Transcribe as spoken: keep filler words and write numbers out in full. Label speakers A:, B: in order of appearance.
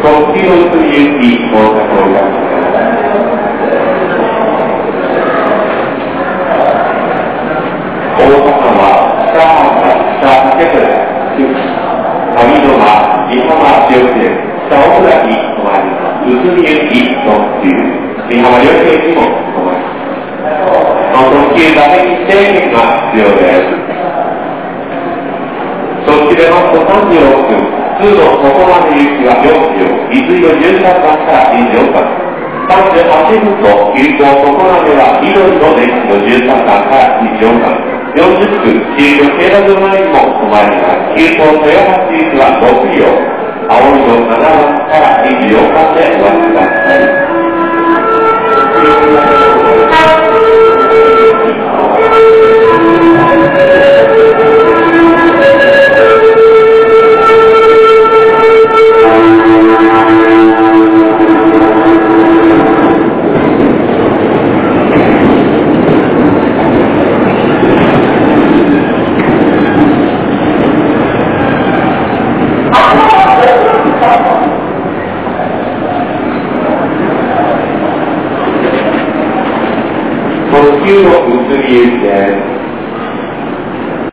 A: 特急の移り行き到着をいたします。大阪は北浜、北竹寺、上戸間、美浜塩地駅、北大倉に止まります。移り行き特急、美浜吉駅も止まります。この特急だけに制限が必要です。特急でますとさんじゅうろっぷん、通路そこまで行きはよんじゅう、水色じゅうさんばんからにじゅうよんばん、さんじゅうはちふんと急行そこまでは緑の電気のじゅうさんばんからにじゅうよんばん、よんじゅっぷん、急行競馬場前にも止まります。急行豊橋行きはろくりょう、青色ななばんからにじゅうよんばんでお待ちください。特急の移り行きです。